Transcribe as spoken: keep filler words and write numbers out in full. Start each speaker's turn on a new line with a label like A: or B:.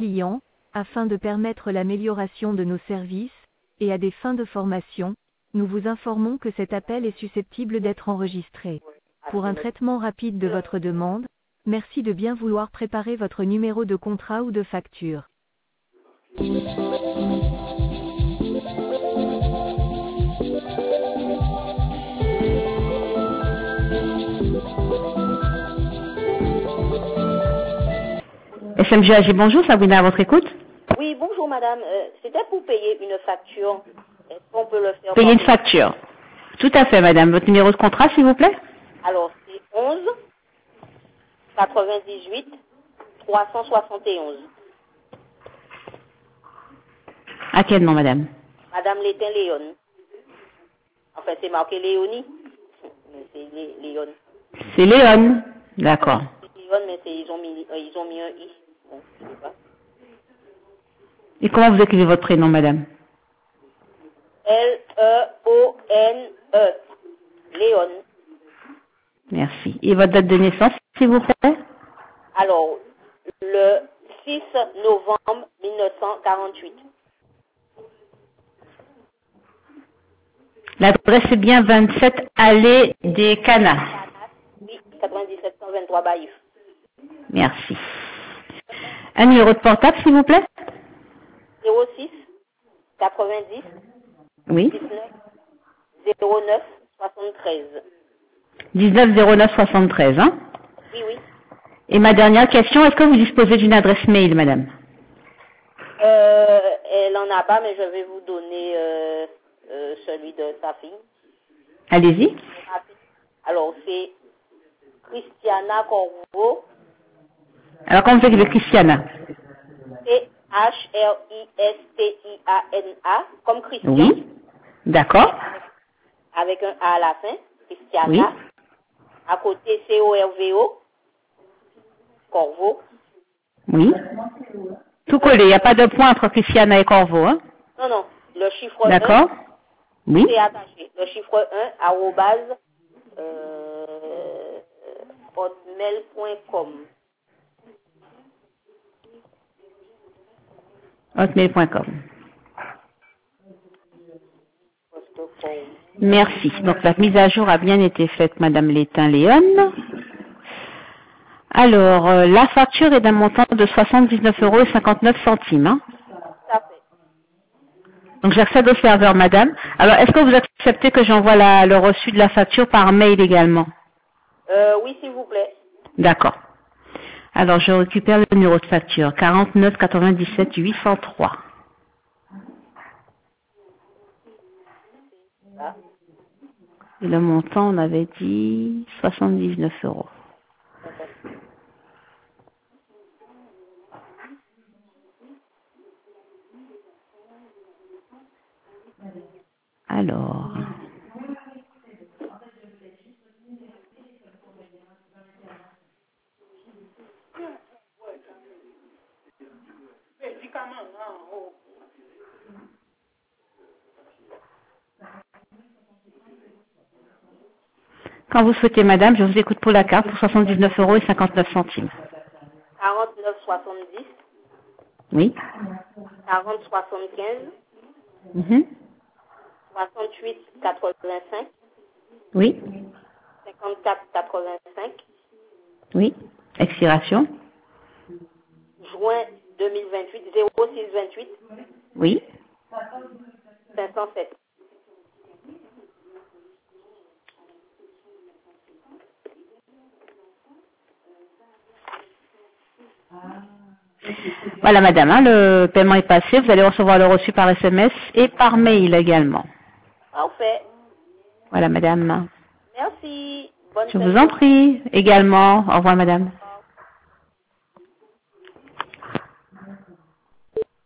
A: clients, afin de permettre l'amélioration de nos services, et à des fins de formation, nous vous informons que cet appel est susceptible d'être enregistré. Pour un traitement rapide de votre demande, merci de bien vouloir préparer votre numéro de contrat ou de facture.
B: S M G A G, bonjour, Sabrina, à votre écoute.
C: Oui, bonjour madame. Euh, C'était pour payer une facture. Est-ce qu'on peut le faire?
B: Payer une facture. Tout à fait, madame. Votre numéro de contrat, s'il vous plaît?
C: Alors, c'est onze quatre-vingt-dix-huit trois cent soixante et onze.
B: À quel nom, madame?
C: Madame Létin Léon. Enfin, c'est marqué Léonie. Mais c'est Lé Léon.
B: C'est Léon. D'accord.
C: C'est Léon, mais ils ont mis, euh, ils ont mis un i. Bon, je sais pas.
B: Et comment vous écrivez votre prénom, madame?
C: L E O N E. Léon.
B: Merci. Et votre date de naissance, s'il vous plaît?
C: Alors, le six novembre mille neuf cent quarante-huit.
B: L'adresse est bien vingt-sept allée des Canas.
C: Oui, quatre-vingt-dix-sept cent vingt-trois Baïf.
B: Merci. Un numéro de portable, s'il vous plaît?
C: zéro six quatre-vingt-dix
B: Oui.
C: dix-neuf zéro neuf soixante-treize.
B: dix-neuf zéro neuf soixante-treize, hein?
C: Oui, oui.
B: Et ma dernière question, est-ce que vous disposez d'une adresse mail, madame?
C: Euh, elle n'en a pas, mais je vais vous donner euh, euh, celui de sa fille.
B: Allez-y.
C: Alors, c'est Christiana Corvo.
B: Alors, comment vous écrivez Christiana?
C: C H R I S T I A N A, comme Christian.
B: Oui. D'accord.
C: Avec un A à la fin, Christiana.
B: Oui.
C: À côté, C O R V O, Corvo.
B: Oui. Tout collé, il n'y a pas de point entre Christiana et Corvo, hein?
C: Non, non, le chiffre
B: D'accord.
C: un,
B: Oui.
C: c'est attaché. Le chiffre un, arrobase, euh, hotmail point com.
B: hotmail point com. Merci. Donc la mise à jour a bien été faite, madame Létin Léon. Alors, euh, la facture est d'un montant de soixante-dix-neuf euros et cinquante-neuf centimes. Hein.
C: Tout à fait.
B: Donc j'accède au serveur, madame. Alors, est-ce que vous acceptez que j'envoie la- le reçu de la facture par mail également?
C: Euh, oui, s'il vous plaît.
B: D'accord. Alors, je récupère le numéro de facture, quarante-neuf quatre-vingt-dix-sept huit cent trois.
C: Ah.
B: Et le montant, on avait dit soixante-dix-neuf euros. Alors... Quand vous souhaitez, madame, je vous écoute pour la carte pour soixante-dix-neuf euros et cinquante-neuf centimes.
C: quarante-neuf soixante-dix,
B: Oui.
C: quarante soixante-quinze,
B: Mhm.
C: soixante-huit quatre-vingt-cinq,
B: Oui.
C: cinquante-quatre quatre-vingt-cinq,
B: Oui. Expiration.
C: juin deux mille vingt-huit, zéro six vingt-huit,
B: Oui.
C: cinq cent sept.
B: Voilà, madame, hein, le paiement est passé. Vous allez recevoir le reçu par S M S et par mail également.
C: Parfait.
B: Voilà, madame.
C: Merci. Bonne
B: Je
C: fête.
B: vous en prie également. Au revoir, madame.